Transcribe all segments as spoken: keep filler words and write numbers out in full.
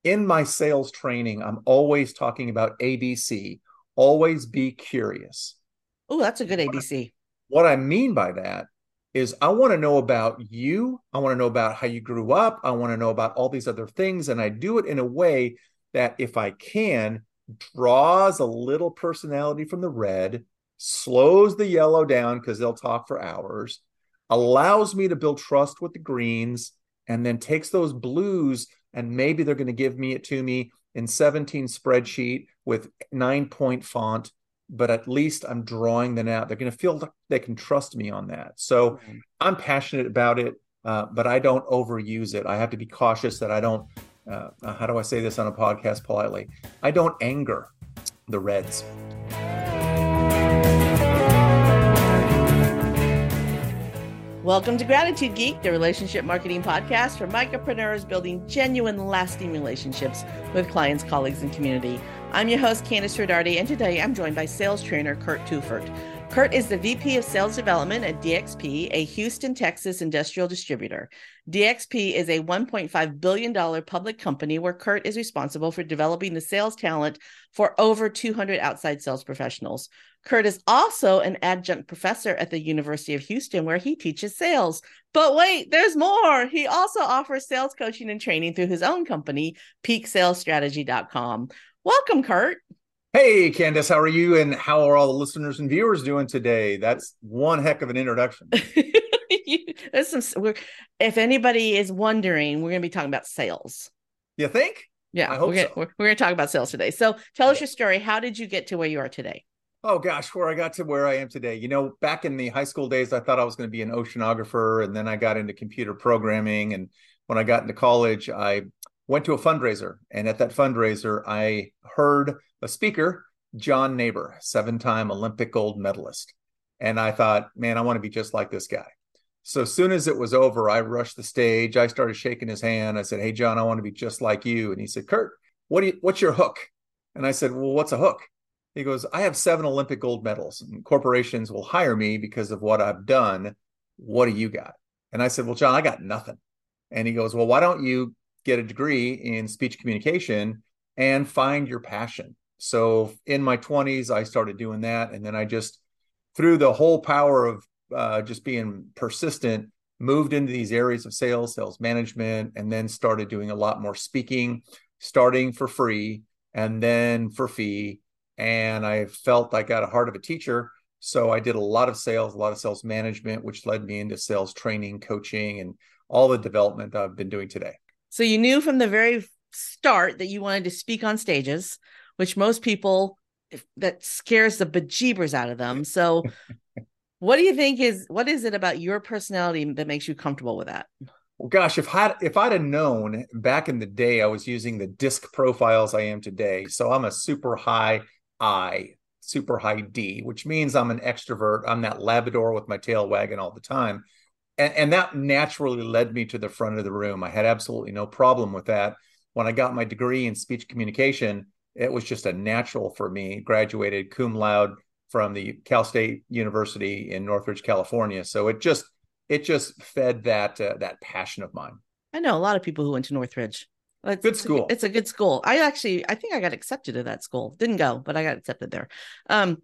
in my sales training, I'm always talking about A B C, always be curious. Oh, that's a good A B C. What I mean by that is I want to know about you. I want to know about how you grew up. I want to know about all these other things. And I do it in a way that, if I can, draws a little personality from the red, slows the yellow down because they'll talk for hours, allows me to build trust with the greens, and then takes those blues and maybe they're going to give me it to me in seventeen spreadsheet with nine point font, but at least I'm drawing them out. They're going to feel like they can trust me on that. So Mhm. I'm passionate about it, uh, but I don't overuse it. I have to be cautious that I don't, uh, how do I say this on a podcast politely? I don't anger the Reds. Welcome to Gratitude Geek, the relationship marketing podcast for micropreneurs building genuine, lasting relationships with clients, colleagues, and community. I'm your host, Candice Rodardi, and today I'm joined by sales trainer Kurt Tufert. Kurt is the V P of Sales Development at D X P, a Houston, Texas industrial distributor. D X P is a one point five billion dollars public company where Kurt is responsible for developing the sales talent for over two hundred outside sales professionals. Kurt is also an adjunct professor at the University of Houston, where he teaches sales. But wait, there's more. He also offers sales coaching and training through his own company, peak sales strategy dot com. Welcome, Kurt. Hey, Candice, how are you? And how are all the listeners and viewers doing today? That's one heck of an introduction. There's some, we're, if anybody is wondering, we're going to be talking about sales. You think? Yeah, I we're hope going so. we're, we're going to talk about sales today. So tell us your story. How did you get to where you are today? Oh gosh, where I got to where I am today. You know, back in the high school days, I thought I was going to be an oceanographer, and then I got into computer programming. And when I got into college, I went to a fundraiser. And at that fundraiser, I heard a speaker, John Neighbor, seven-time Olympic gold medalist. And I thought, man, I want to be just like this guy. So as soon as it was over, I rushed the stage. I started shaking his hand. I said, "Hey, John, I want to be just like you." And he said, "Kurt, what do you, what's your hook?" And I said, "Well, what's a hook?" He goes, "I have seven Olympic gold medals, and corporations will hire me because of what I've done. What do you got?" And I said, "Well, John, I got nothing." And he goes, "Well, why don't you get a degree in speech communication and find your passion?" So in my twenties, I started doing that. And then I just, through the whole power of uh, just being persistent, moved into these areas of sales, sales management, and then started doing a lot more speaking, starting for free and then for fee. And I felt I got a heart of a teacher. So I did a lot of sales, a lot of sales management, which led me into sales training, coaching, and all the development I've been doing today. So you knew from the very start that you wanted to speak on stages, which most people, that scares the bejeebers out of them. So what do you think is, what is it about your personality that makes you comfortable with that? Well, gosh, if I if I'd have known back in the day, I was using the disc profiles I am today. So I'm a super high I, super high D, which means I'm an extrovert. I'm that Labrador with my tail wagging all the time. And, and that naturally led me to the front of the room. I had absolutely no problem with that. When I got my degree in speech communication, it was just a natural for me. Graduated cum laude from the Cal State University in Northridge, California. So it just it just fed that uh, that passion of mine. I know a lot of people who went to Northridge. It's, Good it's, a, school. it's a good school. I actually, I think I got accepted to that school. Didn't go, but I got accepted there. Um,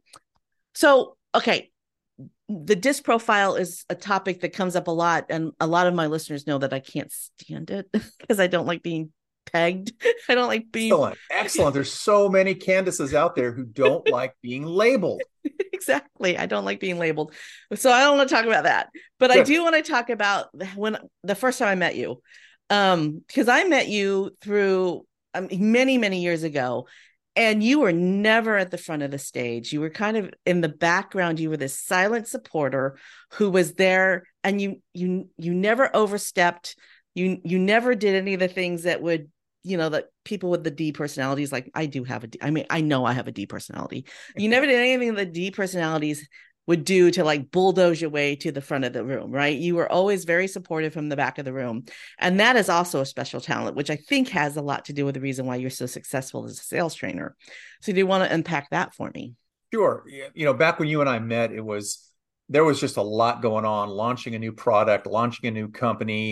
so, okay. The disc profile is a topic that comes up a lot. And a lot of my listeners know that I can't stand it because I don't like being pegged. I don't like being Excellent. Excellent. There's so many Candaces out there who don't like being labeled. exactly. I don't like being labeled. So I don't want to talk about that. But I Good. do want to talk about when the first time I met you. Um, because I met you through um, many, many years ago, and you were never at the front of the stage. You were kind of in the background. You were this silent supporter who was there, and you you you never overstepped. You you never did any of the things that would, you know, that people with the D personalities, like I do have a D, I mean, I know I have a D personality. You never did anything that D personalities would do to like bulldoze your way to the front of the room, right? You were always very supportive from the back of the room. And that is also a special talent, which I think has a lot to do with the reason why you're so successful as a sales trainer. So do you want to unpack that for me? Sure. You know, back when you and I met, it was there was just a lot going on, launching a new product, launching a new company.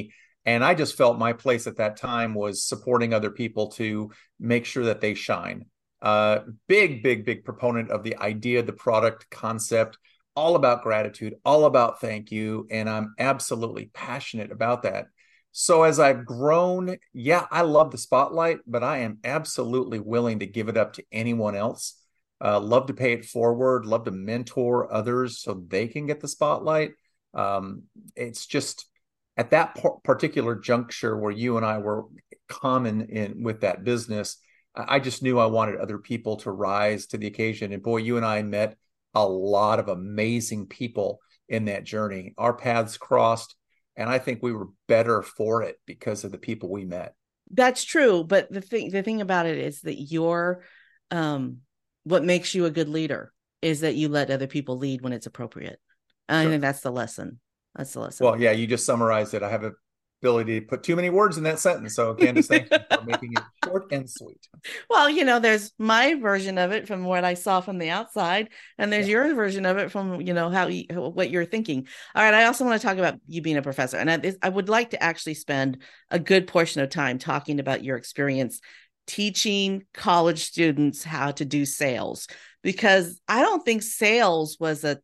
And I just felt my place at that time was supporting other people to make sure that they shine. Uh, big, big, big proponent of the idea, the product concept, all about gratitude, all about thank you. And I'm absolutely passionate about that. So as I've grown, yeah, I love the spotlight, but I am absolutely willing to give it up to anyone else. Uh, love to pay it forward, love to mentor others so they can get the spotlight. Um, it's just at that par- particular juncture where you and I were common in with that business, I just knew I wanted other people to rise to the occasion. And boy, you and I met a lot of amazing people in that journey. Our paths crossed, and I think we were better for it because of the people we met. That's true. But the thing, the thing about it is that you're, um, what makes you a good leader is that you let other people lead when it's appropriate. And sure. I think that's the lesson. That's the lesson. Well, yeah, you just summarized it. I have a ability to put too many words in that sentence. So Candace, thank you for making it short and sweet. Well, you know, there's my version of it from what I saw from the outside, and there's yeah. your version of it from, you know, how you, what you're thinking. All right. I also want to talk about you being a professor, and I, I would like to actually spend a good portion of time talking about your experience teaching college students how to do sales, because I don't think sales was a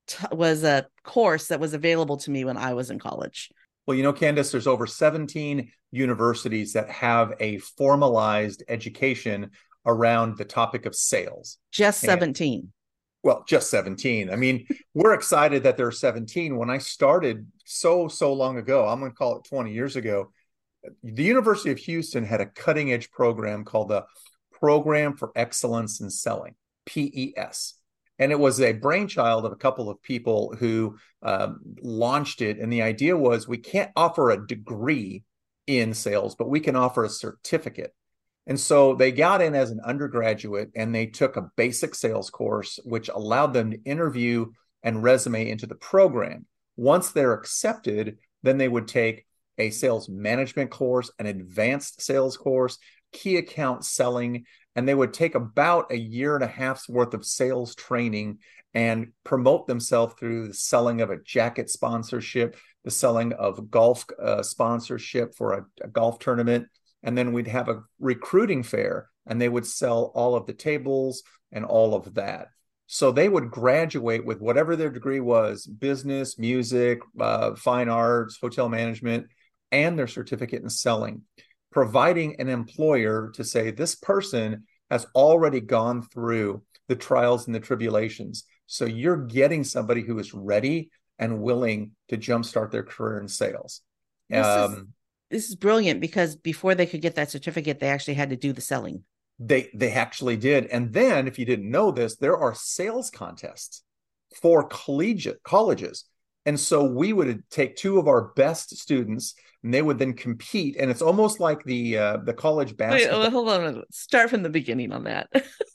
was a course that was available to me when I was in college. Well, you know, Candace, there's over seventeen universities that have a formalized education around the topic of sales. Just seventeen. And, well, just seventeen. I mean, we're excited that there are seventeen. When I started so, so long ago, I'm going to call it twenty years ago, the University of Houston had a cutting edge program called the Program for Excellence in Selling, P E S. And it was a brainchild of a couple of people who um, launched it. And the idea was we can't offer a degree in sales, but we can offer a certificate. And so they got in as an undergraduate and they took a basic sales course, which allowed them to interview and resume into the program. Once they're accepted, then they would take a sales management course, an advanced sales course, key account selling, and they would take about a year and a half's worth of sales training and promote themselves through the selling of a jacket sponsorship, the selling of golf uh, sponsorship for a, a golf tournament. And then we'd have a recruiting fair and they would sell all of the tables and all of that. So they would graduate with whatever their degree was, business, music, uh, fine arts, hotel management, and their certificate in selling, providing an employer to say this person has already gone through the trials and the tribulations. So you're getting somebody who is ready and willing to jumpstart their career in sales. This, um, is, this is brilliant because before they could get that certificate, they actually had to do the selling. They, they actually did. And then if you didn't know this, there are sales contests for collegiate colleges. And so we would take two of our best students and they would then compete. And it's almost like the uh, the college basketball. Wait, hold on. Start from the beginning on that.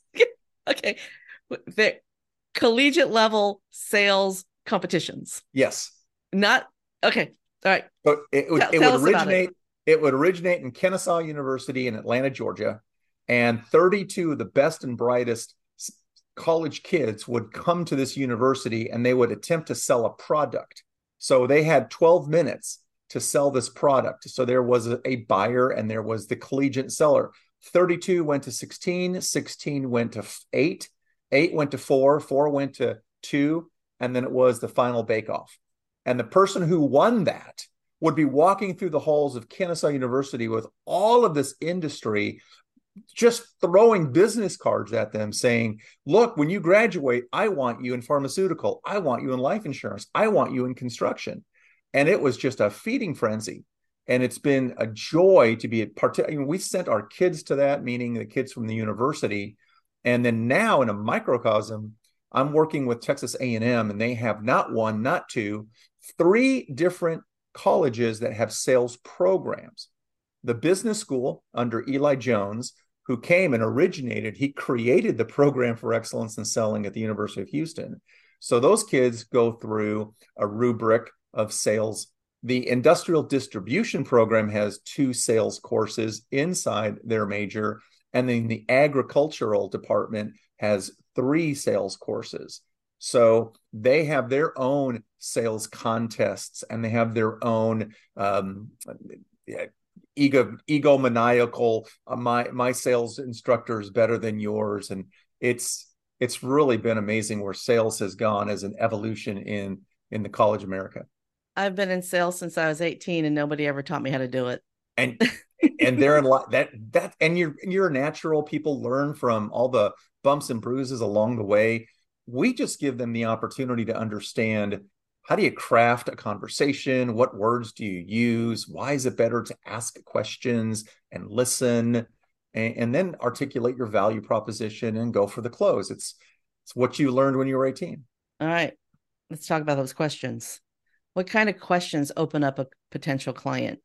Okay. The collegiate level sales competitions. Yes. Not, okay. All right. So it, would, tell, it would originate, it. it would originate in Kennesaw University in Atlanta, Georgia. And thirty-two of the best and brightest college kids would come to this university and they would attempt to sell a product. So they had twelve minutes to sell this product. So there was a, a buyer and there was the collegiate seller. thirty-two went to sixteen, sixteen went to eight, eight went to four, four went to two, and then it was the final bake-off. And the person who won that would be walking through the halls of Kennesaw University with all of this industry just throwing business cards at them saying, look, when you graduate, I want you in pharmaceutical. I want you in life insurance. I want you in construction. And it was just a feeding frenzy. And it's been a joy to be a part. I mean, we sent our kids to that, meaning the kids from the university. And then now in a microcosm, I'm working with Texas A and M, and they have not one, not two, three different colleges that have sales programs. The business school under Eli Jones, who came and originated, he created the program for excellence in selling at the University of Houston. So those kids go through a rubric of sales. The industrial distribution program has two sales courses inside their major, and then the agricultural department has three sales courses. So they have their own sales contests, and they have their own um, ego egomaniacal. Uh, my my sales instructor is better than yours, and it's it's really been amazing where sales has gone as an evolution in in the college America. I've been in sales since I was eighteen, and nobody ever taught me how to do it. And and they're in lot that that and you're you're a natural. People learn from all the bumps and bruises along the way. We just give them the opportunity to understand, how do you craft a conversation? What words do you use? Why is it better to ask questions and listen, and, and then articulate your value proposition and go for the close? It's it's what you learned when you were eighteen. All right, let's talk about those questions. What kind of questions open up a potential client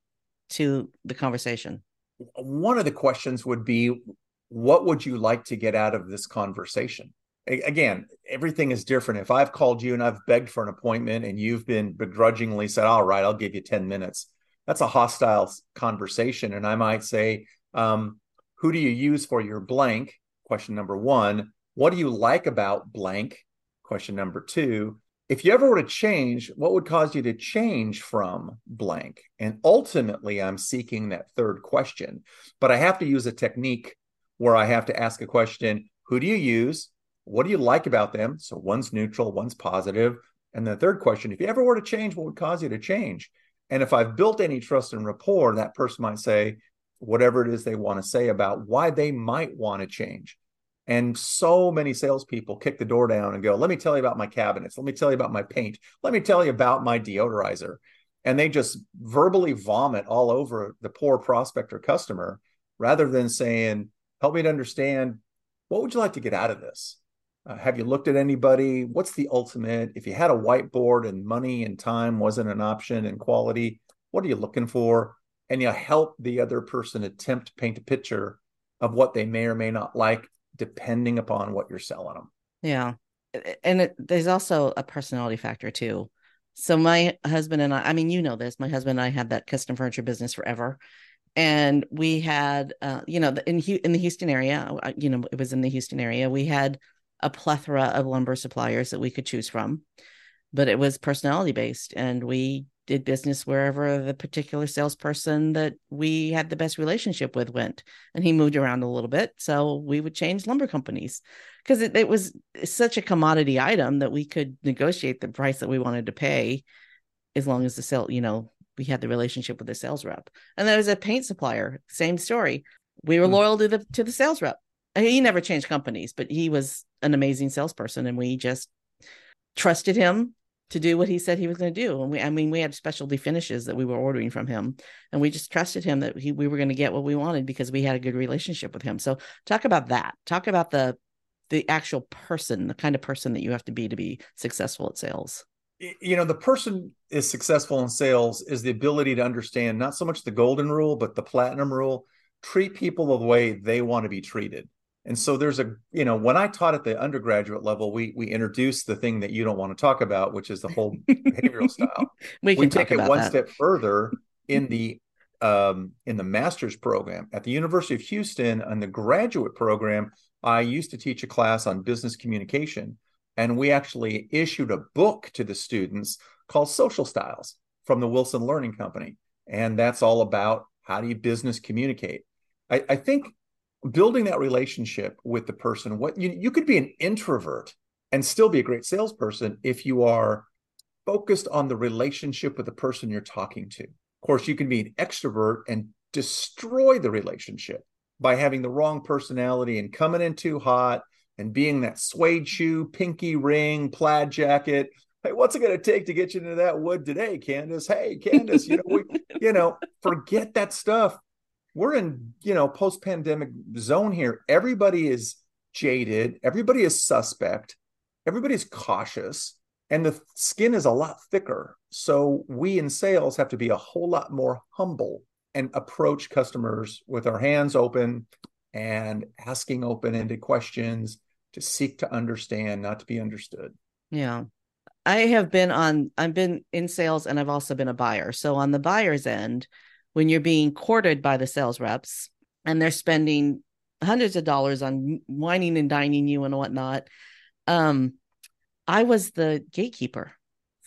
to the conversation? One of the questions would be, what would you like to get out of this conversation? Again, everything is different. If I've called you and I've begged for an appointment and you've been begrudgingly said, all right, I'll give you ten minutes. That's a hostile conversation. And I might say, um, who do you use for your blank? Question number one. What do you like about blank? Question number two. If you ever were to change, what would cause you to change from blank? And ultimately, I'm seeking that third question. But I have to use a technique where I have to ask a question: who do you use? What do you like about them? So one's neutral, one's positive. And the third question: if you ever were to change, what would cause you to change? And if I've built any trust and rapport, that person might say whatever it is they want to say about why they might want to change. And so many salespeople kick the door down and go, let me tell you about my cabinets. Let me tell you about my paint. Let me tell you about my deodorizer. And they just verbally vomit all over the poor prospect or customer, rather than saying, help me to understand, what would you like to get out of this? Uh, have you looked at anybody? What's the ultimate? If you had a whiteboard and money and time wasn't an option and quality, what are you looking for? And you help the other person attempt to paint a picture of what they may or may not like, depending upon what you're selling them. Yeah. And it, there's also a personality factor too. So my husband and I, I mean, you know this, my husband and I had that custom furniture business forever. And we had, uh, you know, in, in the Houston area, you know, it was in the Houston area, we had a plethora of lumber suppliers that we could choose from, but it was personality based. And we did business wherever the particular salesperson that we had the best relationship with went. And he moved around a little bit. So we would change lumber companies because it, it was such a commodity item that we could negotiate the price that we wanted to pay, as long as the sale, you know, we had the relationship with the sales rep. And there was a paint supplier, same story. We were hmm. loyal to the, to the sales rep. And he never changed companies, but he was an amazing salesperson. And we just trusted him to do what he said he was going to do. And we, I mean, we had specialty finishes that we were ordering from him, and we just trusted him that he, we were going to get what we wanted because we had a good relationship with him. So talk about that. Talk about the, the actual person, the kind of person that you have to be to be successful at sales. You know, the person is successful in sales is the ability to understand not so much the golden rule, but the platinum rule. Treat people the way they want to be treated. And so there's a, you know, when I taught at the undergraduate level, we we introduced the thing that you don't want to talk about, which is the whole behavioral style. we can we take it one that. step further in the um, in the master's program at the University of Houston. On the graduate program, I used to teach a class on business communication, and we actually issued a book to the students called Social Styles from the Wilson Learning Company, and that's all about how do you business communicate. I, I think. Building that relationship with the person, what you, you could be an introvert and still be a great salesperson if you are focused on the relationship with the person you're talking to. Of course, you can be an extrovert and destroy the relationship by having the wrong personality and coming in too hot and being that suede shoe, pinky ring, plaid jacket. Hey, what's it going to take to get you into that wood today, Candace? Hey, Candace, you know, we, you know, forget that stuff. We're in, you know, post-pandemic zone here. Everybody is jaded. Everybody is suspect. Everybody's cautious. And the skin is a lot thicker. So we in sales have to be a whole lot more humble and approach customers with our hands open and asking open-ended questions to seek to understand, not to be understood. Yeah. I have been on, I've been in sales and I've also been a buyer. So on the buyer's end, when you're being courted by the sales reps and they're spending hundreds of dollars on whining and dining you and whatnot, um, I was the gatekeeper for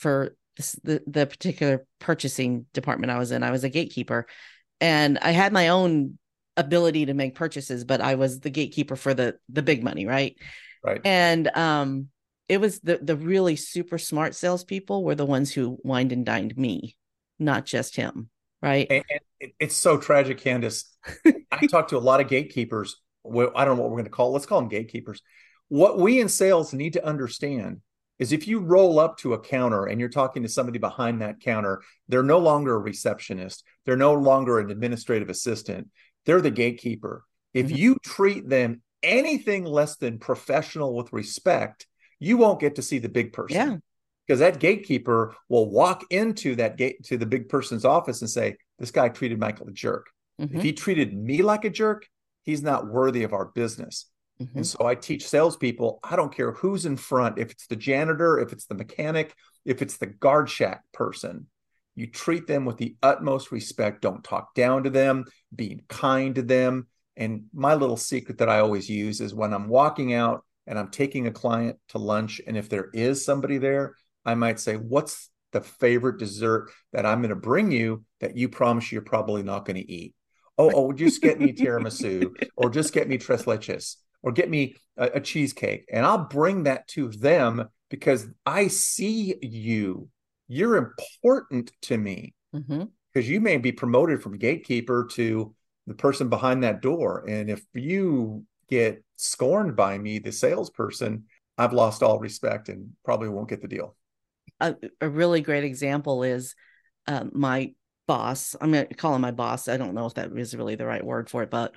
this, the the particular purchasing department I was in. I was a gatekeeper, and I had my own ability to make purchases, but I was the gatekeeper for the the big money, right? Right. And um, it was the the really super smart salespeople were the ones who wined and dined me, not just him, right? And, and it's so tragic, Candace. I talk to a lot of gatekeepers. Well, I don't know what we're going to call. Let's call them gatekeepers. What we in sales need to understand is if you roll up to a counter and you're talking to somebody behind that counter, they're no longer a receptionist. They're no longer an administrative assistant. They're the gatekeeper. If mm-hmm. you treat them anything less than professional with respect, you won't get to see the big person. Yeah. Because that gatekeeper will walk into that gate to the big person's office and say, this guy treated Michael a jerk. Mm-hmm. If he treated me like a jerk, he's not worthy of our business. Mm-hmm. And so I teach salespeople, I don't care who's in front, if it's the janitor, if it's the mechanic, if it's the guard shack person, you treat them with the utmost respect. Don't talk down to them, be kind to them. And my little secret that I always use is when I'm walking out and I'm taking a client to lunch, and if there is somebody there, I might say, what's the favorite dessert that I'm going to bring you that you promise you're probably not going to eat? Oh, oh, just get me tiramisu, or just get me tres leches, or get me a, a cheesecake. And I'll bring that to them because I see you. You're important to me because mm-hmm. you may be promoted from gatekeeper to the person behind that door. And if you get scorned by me, the salesperson, I've lost all respect and probably won't get the deal. A, a really great example is uh, my boss. I'm going to call him my boss. I don't know if that is really the right word for it, but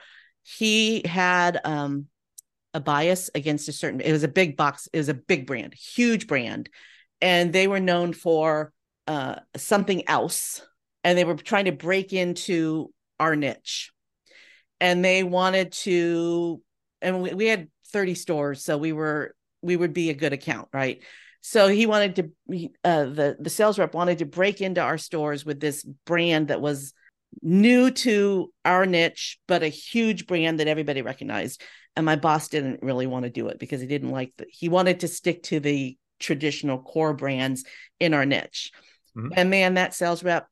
he had um, a bias against a certain, it was a big box. It was a big brand, huge brand. And they were known for uh, something else. And they were trying to break into our niche. And they wanted to, and we, we had thirty stores. So we were, we would be a good account, right? So he wanted to, uh, the, the sales rep wanted to break into our stores with this brand that was new to our niche, but a huge brand that everybody recognized. And my boss didn't really want to do it because he didn't like the, he wanted to stick to the traditional core brands in our niche. Mm-hmm. And man, that sales rep,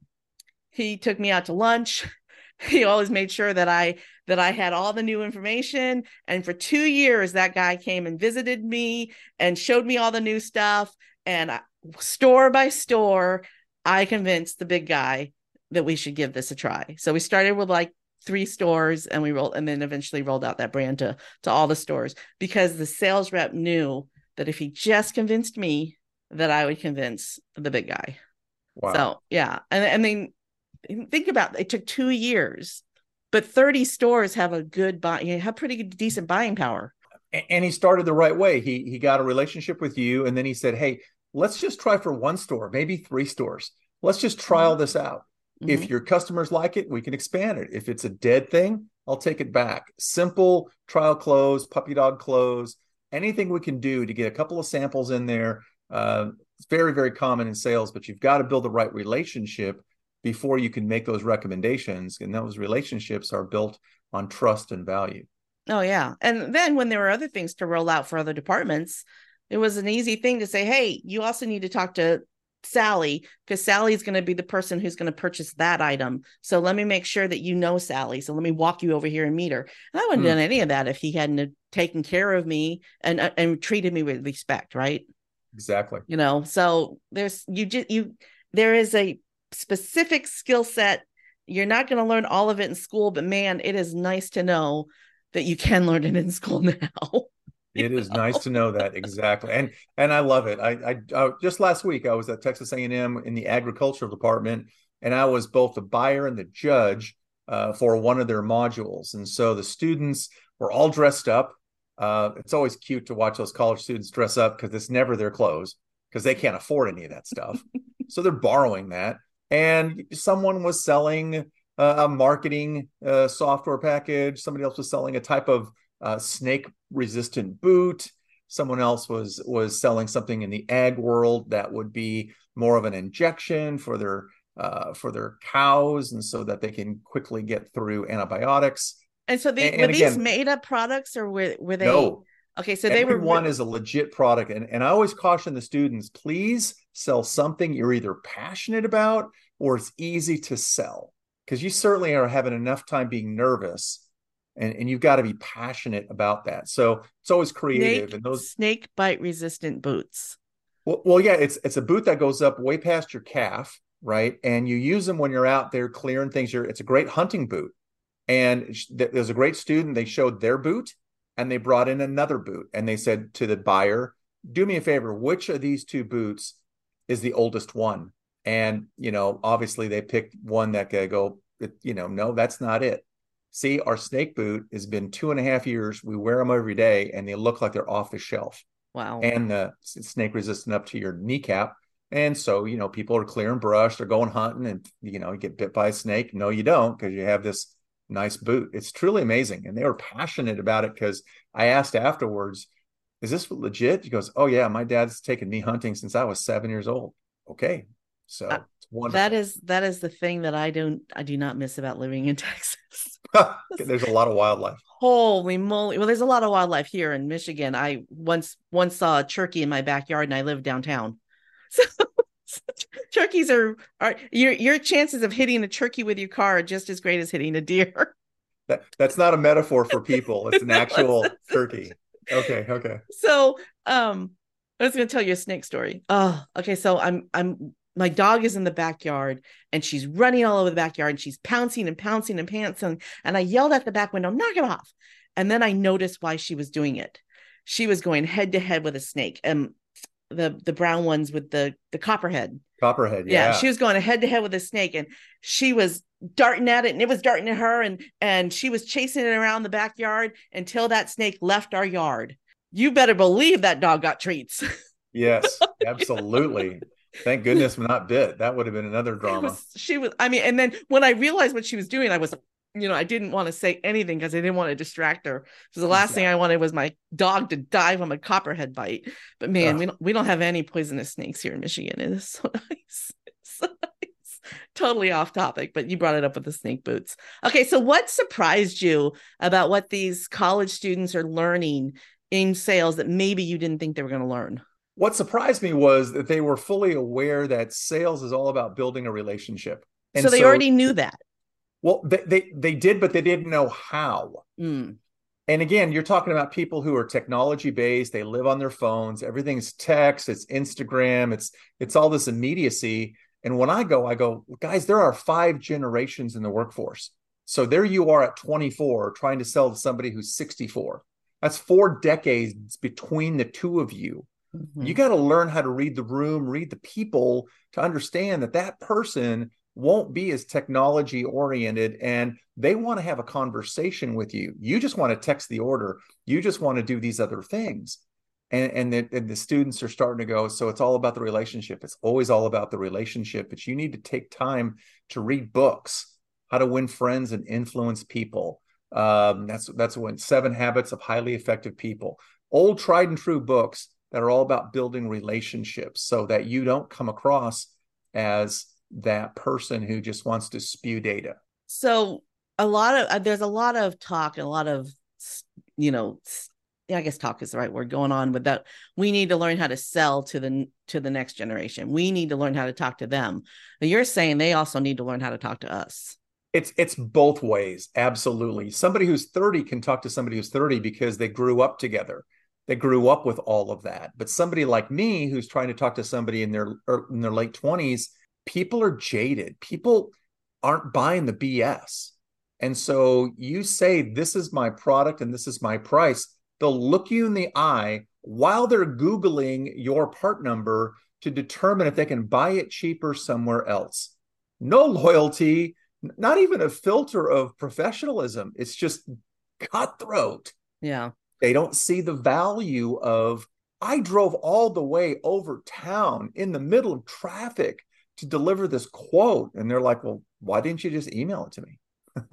he took me out to lunch. He always made sure that I that I had all the new information. And for two years, that guy came and visited me and showed me all the new stuff. And I, store by store, I convinced the big guy that we should give this a try. So we started with like three stores, and we rolled, and then eventually rolled out that brand to to all the stores because the sales rep knew that if he just convinced me, that I would convince the big guy. Wow. So yeah, and I mean. Think about it, it took two years, but thirty stores have a good buy, have pretty good, decent buying power. And he started the right way. He he got a relationship with you, and then he said, "Hey, let's just try for one store, maybe three stores. Let's just trial mm-hmm. this out. Mm-hmm. If your customers like it, we can expand it. If it's a dead thing, I'll take it back. Simple trial close, puppy dog close, anything we can do to get a couple of samples in there. Uh, it's very very common in sales, but you've got to build the right relationship before you can make those recommendations. And those relationships are built on trust and value. Oh, yeah. And then when there were other things to roll out for other departments, it was an easy thing to say, hey, you also need to talk to Sally because Sally's going to be the person who's going to purchase that item. So let me make sure that you know Sally. So let me walk you over here and meet her. And I wouldn't have mm. done any of that if he hadn't taken care of me and, and treated me with respect. Right. Exactly. You know, so there's, you just, you, there is a specific skill set. You're not going to learn all of it in school, but man, it is nice to know that you can learn it in school now. It is know? nice to know that. Exactly. And, and I love it. I, I, I just last week, I was at Texas A and M in the agricultural department, and I was both the buyer and the judge uh, for one of their modules. And so the students were all dressed up. Uh, it's always cute to watch those college students dress up because it's never their clothes because they can't afford any of that stuff. So they're borrowing that. And someone was selling uh, a marketing uh, software package. Somebody else was selling a type of uh, snake-resistant boot. Someone else was was selling something in the ag world that would be more of an injection for their uh, for their cows, and so that they can quickly get through antibiotics. And so they, and, were and these again, made-up products, or were were they? No. Okay, so they Every were one is a legit product, and and I always caution the students: please sell something you're either passionate about or it's easy to sell. Because you certainly are having enough time being nervous, and, and you've got to be passionate about that. So it's always creative. Snake, and those snake bite resistant boots. well, well, yeah, it's it's a boot that goes up way past your calf, right? And you use them when you're out there clearing things. You're, it's a great hunting boot. And there's a great student. They showed their boot, and they brought in another boot, and they said to the buyer, "Do me a favor. Which of these two boots is the oldest one?" And you know, obviously, they picked one that could go. You know, no, that's not it. See, our snake boot has been two and a half years. We wear them every day, and they look like they're off the shelf. Wow. And the snake resistant up to your kneecap. And so, you know, people are clearing brush, they're going hunting, and, you know, you get bit by a snake. No, you don't, because you have this nice boot. It's truly amazing. And they were passionate about it, because I asked afterwards, "Is this legit?" He goes, "Oh, yeah, my dad's taken me hunting since I was seven years old." Okay. So uh, it's wonderful. That is, that is the thing that I don't, I do not miss about living in Texas. There's a lot of wildlife. Holy moly. Well, there's a lot of wildlife here in Michigan. I once once saw a turkey in my backyard, and I live downtown. So, so turkeys are, are your your chances of hitting a turkey with your car are just as great as hitting a deer. That, that's not a metaphor for people. It's an actual turkey. Okay, okay. So um I was gonna tell you a snake story. Oh, okay. So I'm I'm my dog is in the backyard, and she's running all over the backyard, and she's pouncing and pouncing and pouncing. And I yelled at the back window, "Knock it off." And then I noticed why she was doing it. She was going head to head with a snake, and the, the brown ones with the, the copperhead. Copperhead. Yeah. Yeah. She was going head to head with a snake, and she was darting at it, and it was darting at her. And, and she was chasing it around the backyard until that snake left our yard. You better believe that dog got treats. Yes, absolutely. Thank goodness we're not bit. That would have been another drama. Was, she was, I mean, and then when I realized what she was doing, I was, you know, I didn't want to say anything because I didn't want to distract her. Because the last exactly. thing I wanted was my dog to die from a copperhead bite. But man, Ugh. we don't we don't have any poisonous snakes here in Michigan. It is so nice. It's so nice. Totally off topic, but you brought it up with the snake boots. Okay, so what surprised you about what these college students are learning in sales that maybe you didn't think they were going to learn? What surprised me was that they were fully aware that sales is all about building a relationship. And so they so, already knew that. Well, they, they, they did, but they didn't know how. Mm. And again, you're talking about people who are technology based. They live on their phones. Everything's text. It's Instagram. It's, it's all this immediacy. And when I go, I go, guys, there are five generations in the workforce. So there you are at twenty-four trying to sell to somebody who's sixty-four. That's four decades between the two of you. Mm-hmm. You got to learn how to read the room, read the people, to understand that that person won't be as technology oriented, and they want to have a conversation with you. You just want to text the order. You just want to do these other things. And, and, the, and the students are starting to go, so it's all about the relationship. It's always all about the relationship, but you need to take time to read books, how to win friends and influence people. Um, that's, that's when Seven Habits of Highly Effective People, old tried and true books that are all about building relationships so that you don't come across as that person who just wants to spew data. So a lot of, uh, there's a lot of talk and a lot of, you know, I guess talk is the right word going on with that. We need to learn how to sell to the, to the next generation. We need to learn how to talk to them. But you're saying they also need to learn how to talk to us. It's, it's both ways. Absolutely. Somebody who's thirty can talk to somebody who's thirty because they grew up together. They grew up with all of that. But somebody like me who's trying to talk to somebody in their, in their late twenties, people are jaded. People aren't buying the B S. And so you say, this is my product and this is my price. They'll look you in the eye while they're Googling your part number to determine if they can buy it cheaper somewhere else. No loyalty, not even a filter of professionalism. It's just cutthroat. Yeah. They don't see the value of, I drove all the way over town in the middle of traffic to deliver this quote. And they're like, well, why didn't you just email it to me?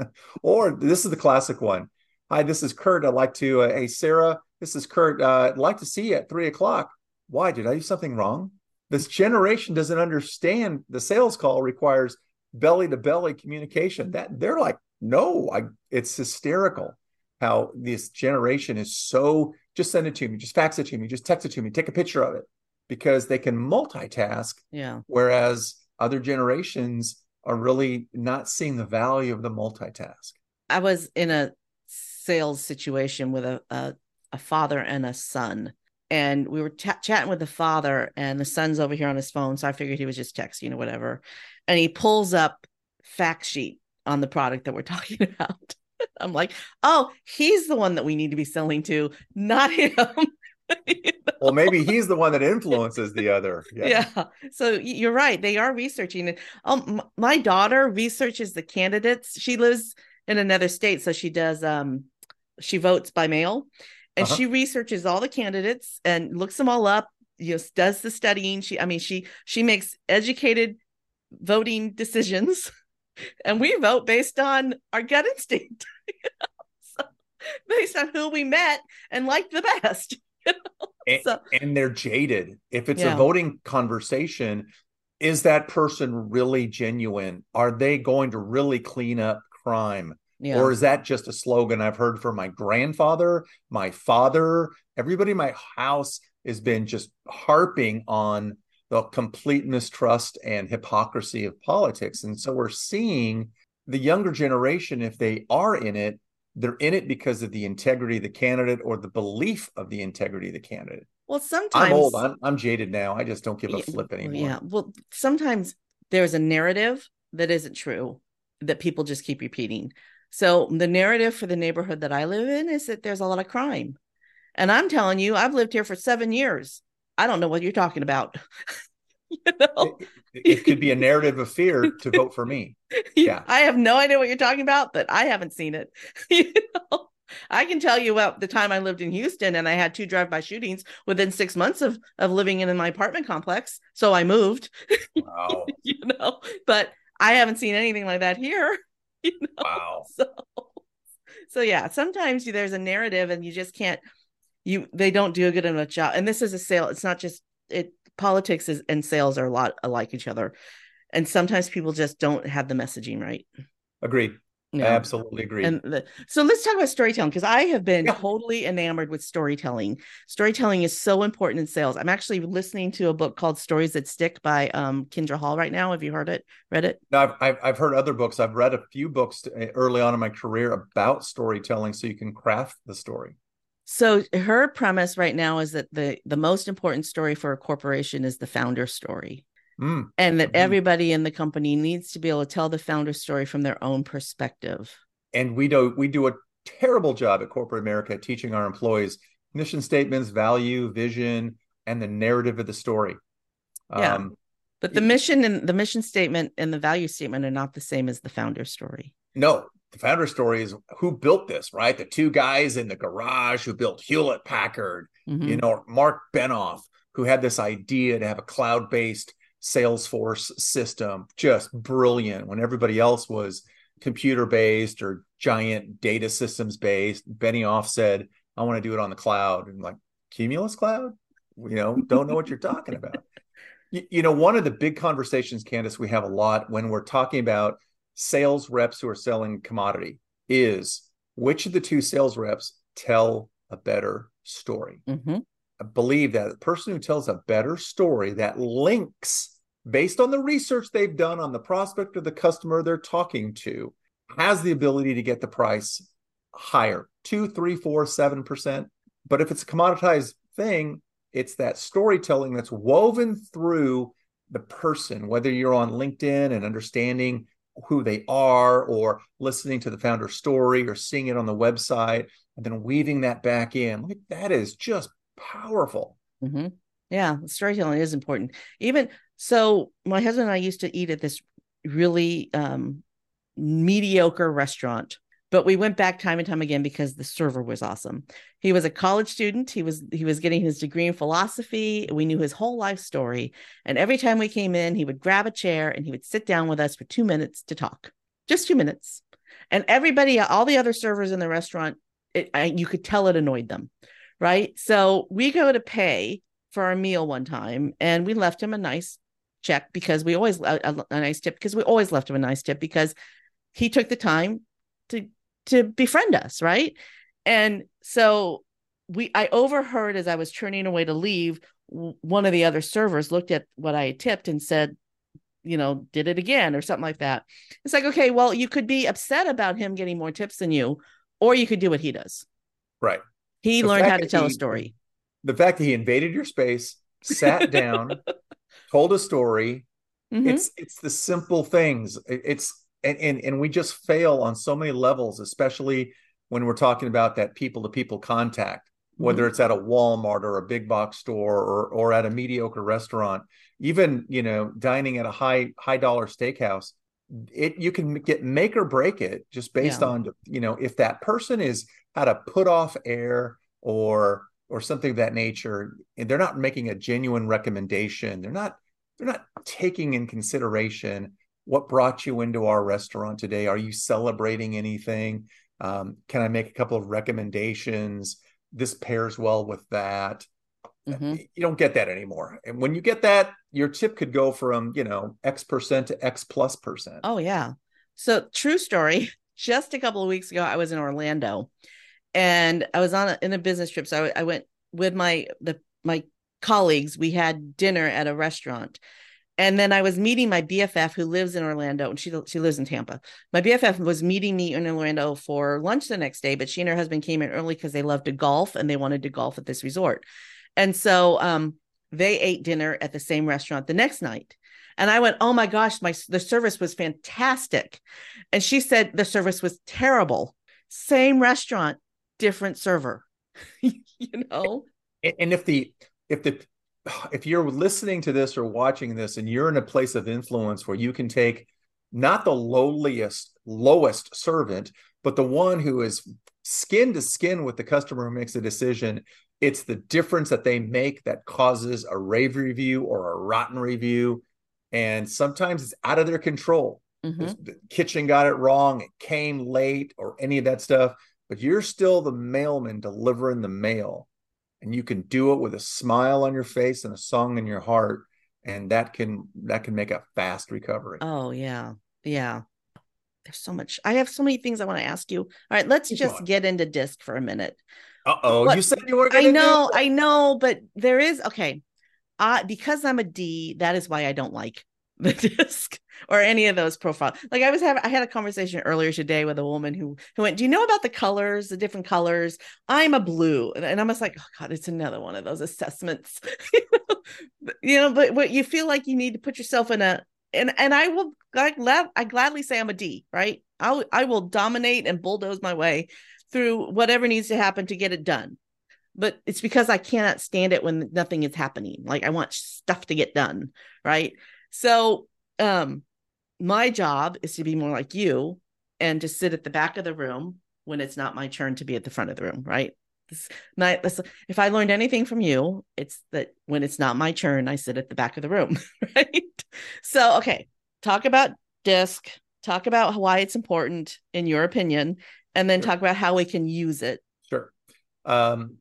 Or this is the classic one. Hi, this is Kurt. I'd like to, uh, hey, Sarah, this is Kurt. Uh, I'd like to see you at three o'clock. Why? Did I do something wrong? This generation doesn't understand the sales call requires belly to belly communication. That they're like, no, I, it's hysterical how this generation is so, just send it to me, just fax it to me, just text it to me, take a picture of it. because they can multitask. Yeah. Whereas other generations are really not seeing the value of the multitask. I was in a sales situation with a, a, a father and a son. And we were ch- chatting with the father, and the son's over here on his phone. So I figured he was just texting or whatever. And he pulls up fact sheet on the product that we're talking about. I'm like, oh, he's the one that we need to be selling to, not him. You know? Well, maybe he's the one that influences the other. Yeah. yeah. So you're right. They are researching it. Um, my daughter researches the candidates. She lives in another state. So she does, um, she votes by mail. And uh-huh. she researches all the candidates and looks them all up, you know, does the studying. She, I mean, she, she makes educated voting decisions, and we vote based on our gut instinct, you know? So, based on who we met and liked the best. You know? and, so, and they're jaded. If it's yeah. a voting conversation, is that person really genuine? Are they going to really clean up crime? Yeah. Or is that just a slogan I've heard from my grandfather, my father? Everybody in my house has been just harping on the complete mistrust and hypocrisy of politics. And so we're seeing the younger generation, if they are in it, they're in it because of the integrity of the candidate or the belief of the integrity of the candidate. Well, sometimes I'm old. I'm, I'm jaded now. I just don't give a flip anymore. Yeah. Well, sometimes there's a narrative that isn't true that people just keep repeating. So the narrative for the neighborhood that I live in is that there's a lot of crime. And I'm telling you, I've lived here for seven years. I don't know what you're talking about. You know? it, it could be a narrative of fear to vote for me. Yeah. I have no idea what you're talking about, but I haven't seen it. You know? I can tell you about the time I lived in Houston and I had two drive-by shootings within six months of, of living in, in my apartment complex. So I moved. Wow. You know, but I haven't seen anything like that here. You know? Wow. So, so yeah, sometimes there's a narrative and you just can't, you, they don't do a good enough job. And this is a sale. It's not just it. Politics is, and sales are a lot alike each other. And sometimes people just don't have the messaging right. Agreed. Yeah. I absolutely agree. And the, so let's talk about storytelling, because I have been yeah. totally enamored with storytelling. Storytelling is so important in sales. I'm actually listening to a book called Stories That Stick by um, Kendra Hall right now. Have you heard it? Read it? No, I've, I've, I've heard other books. I've read a few books early on in my career about storytelling, so you can craft the story. So her premise right now is that the, the most important story for a corporation is the founder story. Mm. And that mm-hmm. everybody in the company needs to be able to tell the founder story from their own perspective. And we do we do a terrible job at corporate America teaching our employees mission statements, value, vision, and the narrative of the story. Yeah, um, but the mission and the mission statement and the value statement are not the same as the founder story. No, the founder story is who built this, right? The two guys in the garage who built Hewlett Packard, mm-hmm. you know, Mark Benoff, who had this idea to have a cloud-based Salesforce system, just brilliant when everybody else was computer based or giant data systems based. Benioff said, I want to do it on the cloud. And like, Cumulus Cloud? You know, don't know what you're talking about. You, you know, one of the big conversations, Candace, we have a lot when we're talking about sales reps who are selling commodity is which of the two sales reps tell a better story. Mm-hmm. I believe that the person who tells a better story that links based on the research they've done on the prospect or the customer they're talking to has the ability to get the price higher, two, three, four, seven percent. But if it's a commoditized thing, it's that storytelling that's woven through the person, whether you're on LinkedIn and understanding who they are or listening to the founder story or seeing it on the website and then weaving that back in. Like, that is just powerful. Mm-hmm. Yeah, storytelling is important. Even so, my husband and I used to eat at this really um, mediocre restaurant, but we went back time and time again because the server was awesome. He was a college student. He was he was getting his degree in philosophy. We knew his whole life story. And every time we came in, he would grab a chair and he would sit down with us for two minutes to talk, just two minutes. And everybody, all the other servers in the restaurant, it, I, you could tell it annoyed them. Right. So we go to pay for our meal one time and we left him a nice check because we always a, a, a nice tip because we always left him a nice tip because he took the time to to befriend us. Right. And so we I overheard as I was turning away to leave, one of the other servers looked at what I had tipped and said, you know, did it again or something like that. It's like, okay, well, you could be upset about him getting more tips than you, or you could do what he does. Right. He The learned how fact to that tell a he, story. the fact that he invaded your space, sat down, told a story. Mhm. It's it's the simple things. It- It's and, and and we just fail on so many levels, especially when we're talking about that people to people contact, whether Mhm. it's at a Walmart or a big box store or or at a mediocre restaurant, even, you know, dining at a high high dollar steakhouse. It you can get make or break it just based Yeah. on, you know, if that person is how to put off air or or something of that nature, and they're not making a genuine recommendation. They're not they're not taking in consideration what brought you into our restaurant today. Are you celebrating anything? Um, can I make a couple of recommendations? This pairs well with that. Mhm. You don't get that anymore. And when you get that, your tip could go from, you know, X percent to X plus percent. Oh yeah. So true story. Just a couple of weeks ago, I was in Orlando, and I was on a, in a business trip. So I, I went with my the my colleagues. We had dinner at a restaurant, and then I was meeting my B F F who lives in Orlando, and she she lives in Tampa. My B F F was meeting me in Orlando for lunch the next day, but she and her husband came in early because they love to golf and they wanted to golf at this resort. And so um, they ate dinner at the same restaurant the next night. And I went, oh my gosh, my the service was fantastic. And she said the service was terrible. Same restaurant, different server. you know? And if the if the if you're listening to this or watching this and you're in a place of influence where you can take not the lowliest, lowest servant, but the one who is skin to skin with the customer who makes a decision, it's the difference that they make that causes a rave review or a rotten review. And sometimes it's out of their control. Mm-hmm. The kitchen got it wrong, it came late, or any of that stuff, but you're still the mailman delivering the mail. And you can do it with a smile on your face and a song in your heart, and that can that can make a fast recovery. Oh yeah. Yeah. There's so much. I have so many things I want to ask you. All right, let's Keep just going. get into disc for a minute. Uh-oh, you What said you were I gonna do know, it. I know, but there is okay. Uh, because I'm a D, that is why I don't like the disc or any of those profiles. Like I was having, I had a conversation earlier today with a woman who who went, "Do you know about the colors, the different colors? I'm a blue," and, and I was like, "Oh God, it's another one of those assessments." you know, but but you feel like you need to put yourself in a and and I will I, glad, I gladly say I'm a D, right? I'll I will dominate and bulldoze my way through whatever needs to happen to get it done, but it's because I cannot stand it when nothing is happening. Like I want stuff to get done, right? So, um, my job is to be more like you and to sit at the back of the room when it's not my turn to be at the front of the room, right? This, my, this, if I learned anything from you, it's that when it's not my turn, I sit at the back of the room, right? So, okay, talk about disc, talk about why it's important in your opinion, and then Sure. talk about how we can use it. Sure. Um,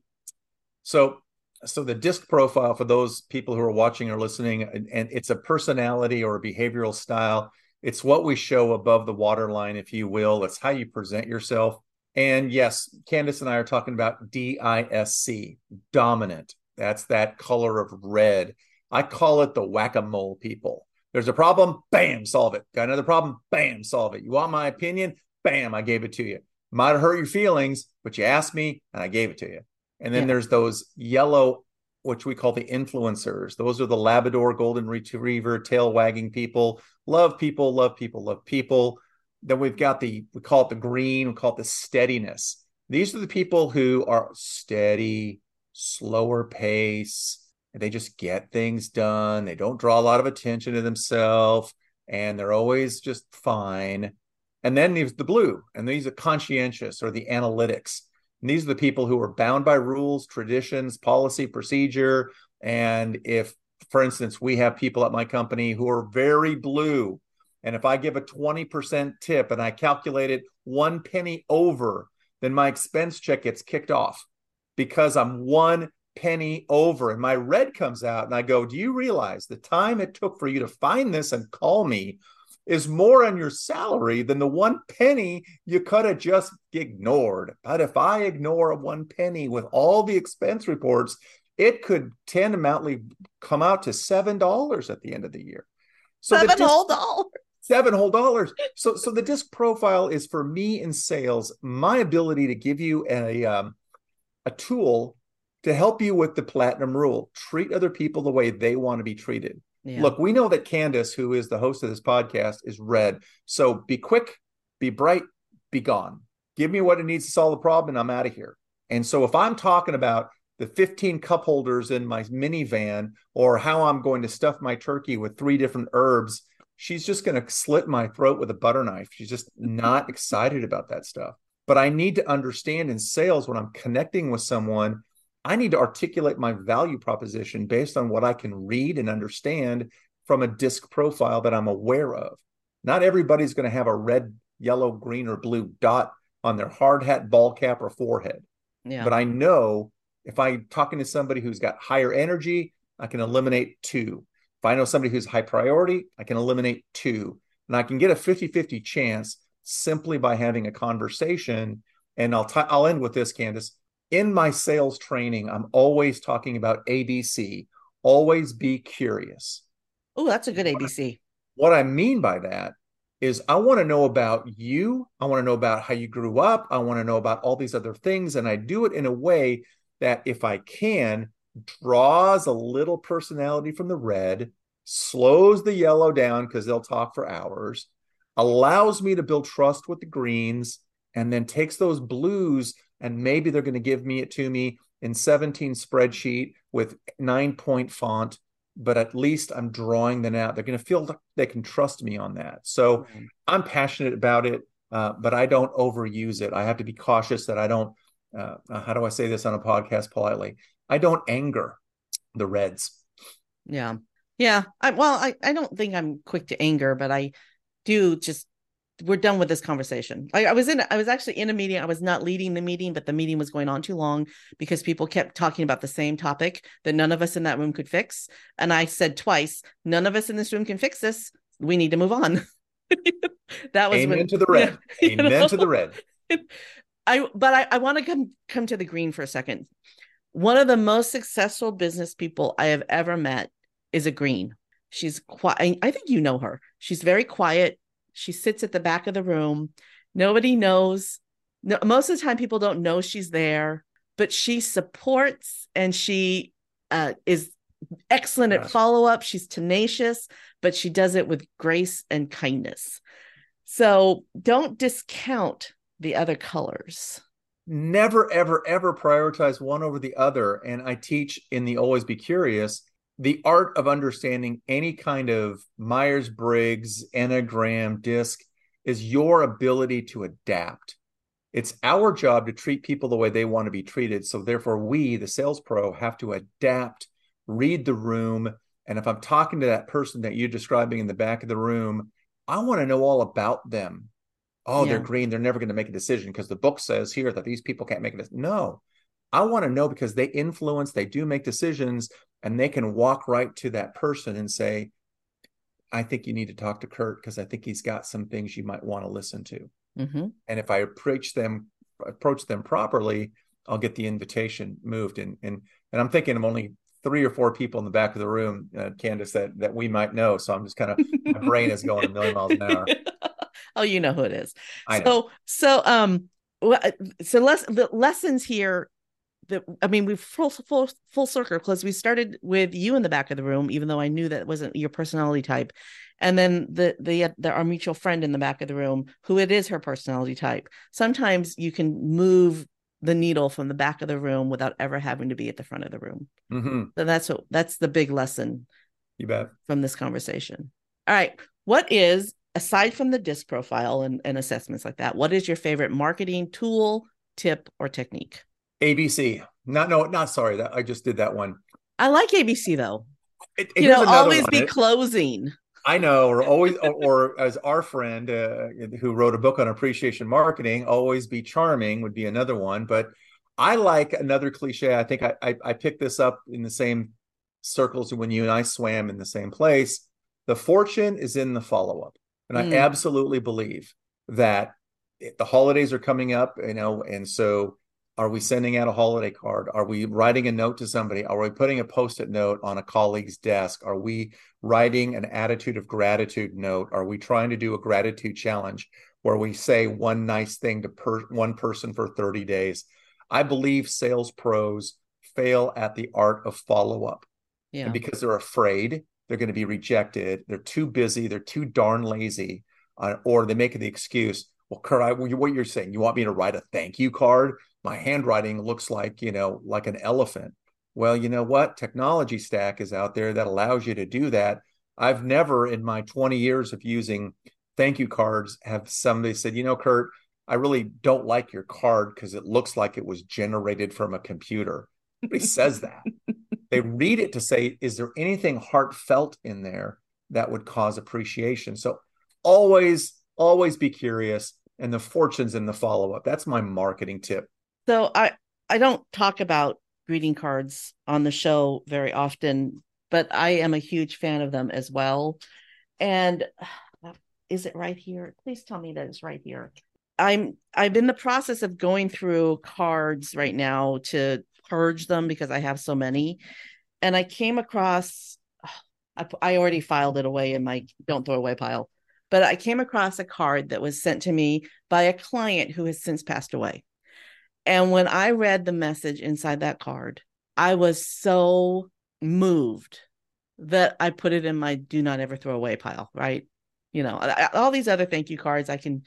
so so the disc profile for those people who are watching or listening, and, and it's a personality or a behavioral style. It's what we show above the waterline, if you will. It's how you present yourself. And yes, Candace and I are talking about D I S C, dominant. That's that color of red. I call it the whack-a-mole people. There's a problem, bam, solve it. Got another problem, bam, solve it. You want my opinion? Bam, I gave it to you. Might have hurt your feelings, but you asked me and I gave it to you. And then Yeah. there's those yellow, which we call the influencers. Those are the Labrador, Golden Retriever, tail wagging people. Love people, love people, love people. Then we've got the, we call it the green, we call it the steadiness. These are the people who are steady, slower pace, and they just get things done. They don't draw a lot of attention to themselves, and they're always just fine. And then there's the blue, and these are conscientious or the analytics. And these are the people who are bound by rules, traditions, policy, procedure. And if, for instance, we have people at my company who are very blue, and if I give a twenty percent tip and I calculate it one penny over, then my expense check gets kicked off because I'm one penny over. And my red comes out and I go, do you realize the time it took for you to find this and call me is more on your salary than the one penny you could have just ignored. But if I ignore a one penny with all the expense reports, it could tantamountably come out to seven dollars at the end of the year. So seven disc, whole dollars. Seven whole dollars. So, so the disc profile is for me in sales, my ability to give you a um, a tool to help you with the platinum rule. Treat other people the way they want to be treated. Yeah. Look, we know that Candace, who is the host of this podcast, is red. So be quick, be bright, be gone. Give me what it needs to solve the problem, and I'm out of here. And so if I'm talking about the fifteen cup holders in my minivan, or how I'm going to stuff my turkey with three different herbs, she's just going to slit my throat with a butter knife. She's just not excited about that stuff. But I need to understand in sales, when I'm connecting with someone, I need to articulate my value proposition based on what I can read and understand from a disc profile that I'm aware of. Not everybody's going to have a red, yellow, green, or blue dot on their hard hat, ball cap, or forehead. Yeah. But I know if I'm talking to somebody who's got higher energy, I can eliminate two. If I know somebody who's high priority, I can eliminate two. And I can get a fifty-fifty chance simply by having a conversation. And I'll t- I'll end with this, Candace. In my sales training, I'm always talking about A B C. Always be curious. Oh, that's a good A B C. What I mean by that is I want to know about you. I want to know about how you grew up. I want to know about all these other things. And I do it in a way that, if I can, draws a little personality from the red, slows the yellow down because they'll talk for hours, allows me to build trust with the greens, and then takes those blues, and maybe they're going to give me it to me in seventeen spreadsheet with nine point font, but at least I'm drawing them out. They're going to feel like they can trust me on that. So mm-hmm. I'm passionate about it, uh, but I don't overuse it. I have to be cautious that I don't, uh, how do I say this on a podcast politely? I don't anger the reds. Yeah. Yeah. I, well, I, I don't think I'm quick to anger, but I do just, we're done with this conversation. I, I was in, I was actually in a meeting. I was not leading the meeting, but the meeting was going on too long because people kept talking about the same topic that none of us in that room could fix. And I said twice, none of us in this room can fix this. We need to move on. That was Amen when, to the red. Yeah, Amen know? to the red. I, but I, I want to come, come to the green for a second. One of the most successful business people I have ever met is a green. She's quiet. I think you know her. She's very quiet. She sits at the back of the room. Nobody knows. No, most of the time, people don't know she's there, but she supports, and she uh, is excellent at follow-up. She's tenacious, but she does it with grace and kindness. So don't discount the other colors. Never, ever, ever prioritize one over the other. And I teach in the Always Be Curious, the art of understanding any kind of Myers-Briggs, Enneagram, disc is your ability to adapt. It's our job to treat people the way they want to be treated. So therefore, we, the sales pro, have to adapt, read the room. And if I'm talking to that person that you're describing in the back of the room, I want to know all about them. Oh, yeah. They're green. They're never going to make a decision because the book says here that these people can't make a decision. No, I want to know because they influence, they do make decisions, and they can walk right to that person and say, I think you need to talk to Kurt because I think he's got some things you might want to listen to. Mm-hmm. And if I approach them, approach them properly, I'll get the invitation moved. And, and, and I'm thinking of only three or four people in the back of the room, uh, Candace, that, that we might know. So I'm just kind of, my brain is going a million miles an hour. Oh, you know who it is. I know. So, so, um, so less the lessons here that, I mean, we've full, full, full circle because we started with you in the back of the room, even though I knew that wasn't your personality type. And then the, the, the, our mutual friend in the back of the room, who it is her personality type. Sometimes you can move the needle from the back of the room without ever having to be at the front of the room. Mm-hmm. So that's what, that's the big lesson. You bet. From this conversation. All right. What is, aside from the disc profile and, and assessments like that, what is your favorite marketing tool, tip, or technique? A B C. Not, no, not sorry. That I just did that one. I like A B C though. It, it you know, always one. be it, closing. I know, or always, or, or as our friend uh, who wrote a book on appreciation marketing, always be charming would be another one. But I like another cliche. I think I, I, I picked this up in the same circles when you and I swam in the same place. The fortune is in the follow-up. And I Mm, absolutely believe that the holidays are coming up, you know, and so are we sending out a holiday card? Are we writing a note to somebody? Are we putting a post-it note on a colleague's desk? Are we writing an attitude of gratitude note? Are we trying to do a gratitude challenge where we say one nice thing to per- one person for thirty days? I believe sales pros fail at the art of follow-up. And yeah. because they're afraid they're going to be rejected, they're too busy, they're too darn lazy, uh, or they make the excuse, well, Kurt, I, what you're saying, you want me to write a thank you card? My handwriting looks like, you know, like an elephant. Well, you know what? Technology stack is out there that allows you to do that. I've never in my twenty years of using thank you cards have somebody said, you know, Kurt, I really don't like your card because it looks like it was generated from a computer. Nobody says that. They read it to say, is there anything heartfelt in there that would cause appreciation? So always, always be curious, and the fortune's in the follow-up. That's my marketing tip. So I I don't talk about greeting cards on the show very often, but I am a huge fan of them as well. And uh, is it right here? Please tell me that it's right here. I'm I'm in the process of going through cards right now to purge them because I have so many. And I came across I, I already filed it away in my don't throw away pile, but I came across a card that was sent to me by a client who has since passed away. And when I read the message inside that card, I was so moved that I put it in my do not ever throw away pile, right? You know, all these other thank you cards I can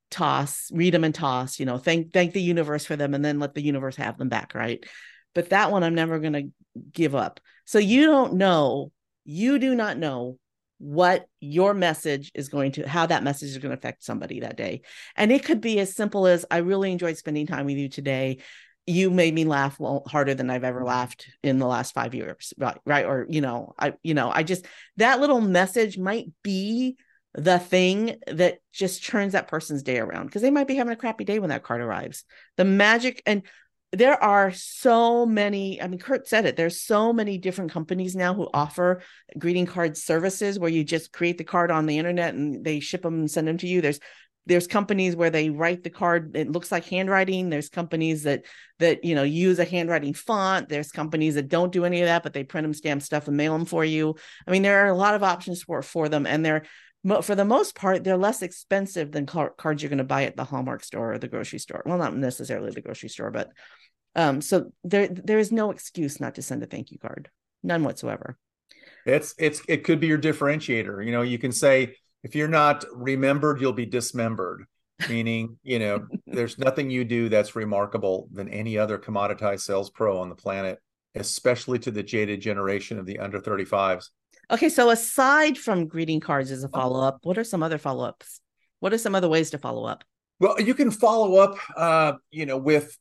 toss, read them and toss, you know, thank thank the universe for them and then let the universe have them back, right? But that one I'm never going to give up. So you don't know, you do not know what your message is going to, how that message is going to affect somebody that day. And it could be as simple as, I really enjoyed spending time with you today. You made me laugh harder than I've ever laughed in the last five years. Right. Right. Or, you know, I, you know, I just, that little message might be the thing that just turns that person's day around, because they might be having a crappy day when that card arrives. The magic, and there are so many, I mean, Kurt said it, there's so many different companies now who offer greeting card services where you just create the card on the internet and they ship them and send them to you. There's there's companies where they write the card, it looks like handwriting. There's companies that that you know use a handwriting font. There's companies that don't do any of that, but they print them, stamp stuff, and mail them for you. I mean, there are a lot of options for for them, and they're, for the most part, they're less expensive than car- cards you're going to buy at the Hallmark store or the grocery store. Well, not necessarily the grocery store, but um, so there there is no excuse not to send a thank you card, none whatsoever. It's it's it could be your differentiator. You know, you can say, if you're not remembered, you'll be dismembered. Meaning, you know, there's nothing you do that's remarkable than any other commoditized sales pro on the planet, especially to the jaded generation of the under thirty-fives. Okay, so aside from greeting cards as a follow up, what are some other follow ups? What are some other ways to follow up? Well, you can follow up, uh, you know, with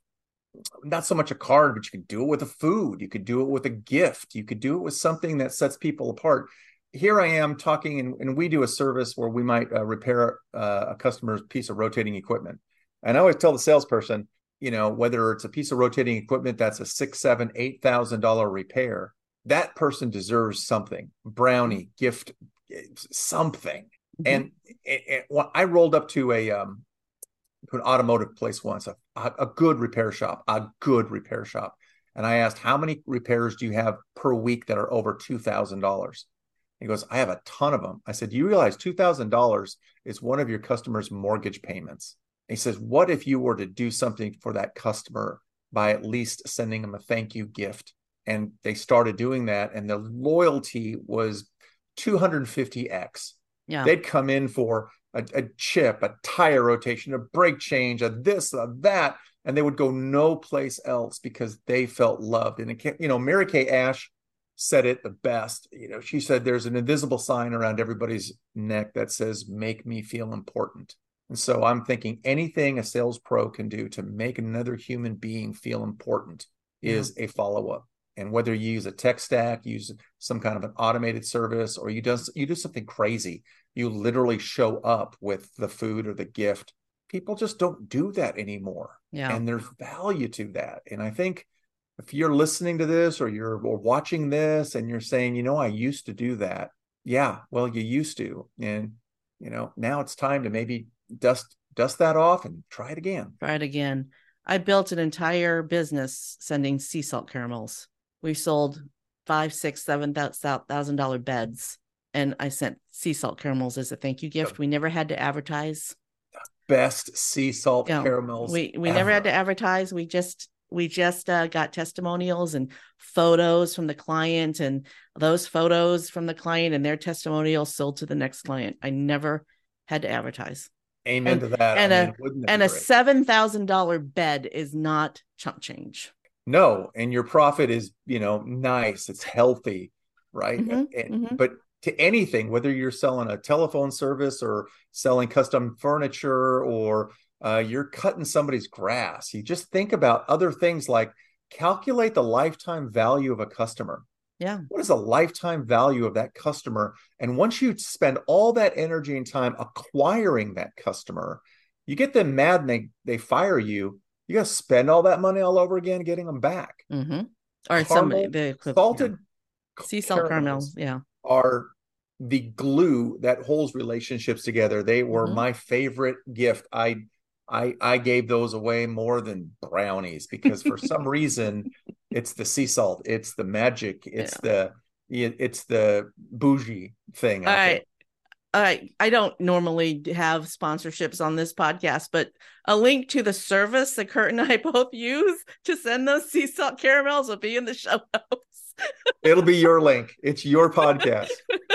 not so much a card, but you could do it with a food. You could do it with a gift. You could do it with something that sets people apart. Here I am talking, and, and we do a service where we might uh, repair uh, a customer's piece of rotating equipment. And I always tell the salesperson, you know, whether it's a piece of rotating equipment that's a six, seven, eight thousand dollar repair, that person deserves something, brownie, gift, something. Mm-hmm. And it, it, well, I rolled up to a um, to an automotive place once, a, a good repair shop, a good repair shop. And I asked, how many repairs do you have per week that are over two thousand dollars? He goes, I have a ton of them. I said, you realize two thousand dollars is one of your customer's mortgage payments. And he says, what if you were to do something for that customer by at least sending them a thank you gift? And they started doing that, and the loyalty was two hundred fifty x. Yeah. They'd come in for a, a chip, a tire rotation, a brake change, a this, a that, and they would go no place else because they felt loved. And it, you know, Mary Kay Ash said it the best. You know, she said there's an invisible sign around everybody's neck that says, make me feel important. And so I'm thinking anything a sales pro can do to make another human being feel important is yeah. a follow-up. And whether you use a tech stack, use some kind of an automated service, or you do, you do something crazy, you literally show up with the food or the gift. People just don't do that anymore. Yeah. And there's value to that. And I think if you're listening to this or you're or watching this and you're saying, you know, I used to do that. Yeah, well, you used to. And you know, now it's time to maybe dust dust that off and try it again. Try it again. I built an entire business sending sea salt caramels. We sold five, six, seven thousand dollar beds, and I sent sea salt caramels as a thank you gift. We never had to advertise. Best sea salt you know, caramels. We we ever. never had to advertise. We just we just uh, got testimonials and photos from the client, and those photos from the client and their testimonials sold to the next client. I never had to advertise. Amen and, to that. And I a mean, and a seven thousand dollar bed is not chump change. No, and your profit is, you know, nice. It's healthy, right? Mm-hmm, and, mm-hmm. But to anything, whether you're selling a telephone service or selling custom furniture, or uh, you're cutting somebody's grass, you just think about other things like calculate the lifetime value of a customer. Yeah. What is the lifetime value of that customer? And once you spend all that energy and time acquiring that customer, you get them mad and they, they fire you. You got to spend all that money all over again, getting them back. Mm-hmm. Or Caramel, somebody, the salted yeah. sea salt caramels, yeah, are the glue that holds relationships together. They were mm-hmm. my favorite gift. I, I, I gave those away more than brownies because for some reason, it's the sea salt, it's the magic, it's yeah. the, it's the bougie thing. All right. I I don't normally have sponsorships on this podcast, but a link to the service that Kurt and I both use to send those sea salt caramels will be in the show notes. It'll be your link. It's your podcast.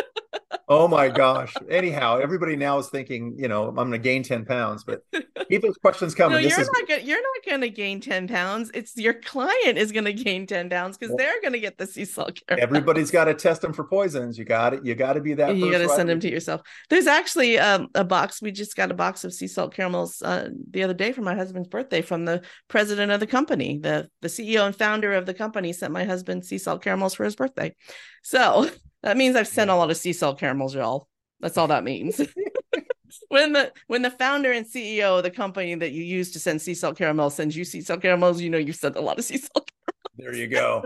Oh my gosh. Anyhow, everybody now is thinking, you know, I'm going to gain ten pounds, but keep those questions coming. No, this you're is... not gonna, you're not going to gain ten pounds. It's your client is going to gain ten pounds because well, they're going to get the sea salt caramels. Everybody's got to test them for poisons. You got it. You got to be that. You got to send them to yourself. There's actually um, a box. We just got a box of sea salt caramels uh, the other day for my husband's birthday from the president of the company. The, the C E O and founder of the company sent my husband sea salt caramels for his birthday. So that means I've sent a lot of sea salt caramels, y'all. That's all that means. when the when the founder and C E O of the company that you use to send sea salt caramels sends you sea salt caramels, you know you sent a lot of sea salt caramels. There you go.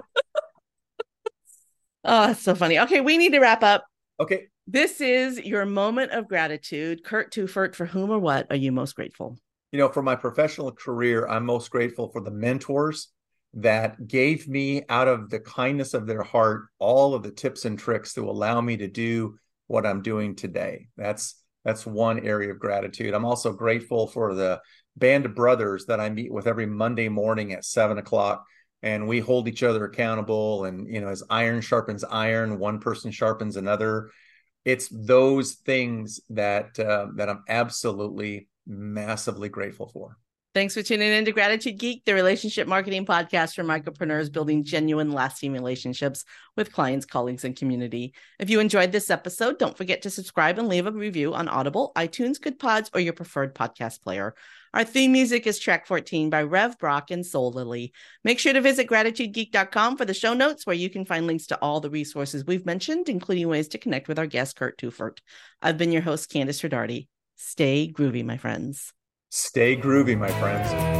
Oh, it's so funny. Okay, we need to wrap up. Okay. This is your moment of gratitude. Kurt Tufert, for whom or what are you most grateful? You know, for my professional career, I'm most grateful for the mentors that gave me, out of the kindness of their heart, all of the tips and tricks to allow me to do what I'm doing today. That's that's one area of gratitude. I'm also grateful for the band of brothers that I meet with every Monday morning at seven o'clock, and we hold each other accountable. And, you know, as iron sharpens iron, one person sharpens another. It's those things that uh, that I'm absolutely massively grateful for. Thanks for tuning in to Gratitude Geek, the relationship marketing podcast for micropreneurs building genuine, lasting relationships with clients, colleagues, and community. If you enjoyed this episode, don't forget to subscribe and leave a review on Audible, iTunes, Good Pods, or your preferred podcast player. Our theme music is track fourteen by Rev Brock and Soul Lily. Make sure to visit gratitude geek dot com for the show notes, where you can find links to all the resources we've mentioned, including ways to connect with our guest, Kurt Tufert. I've been your host, Candice Rodarty. Stay groovy, my friends. Stay groovy, my friends.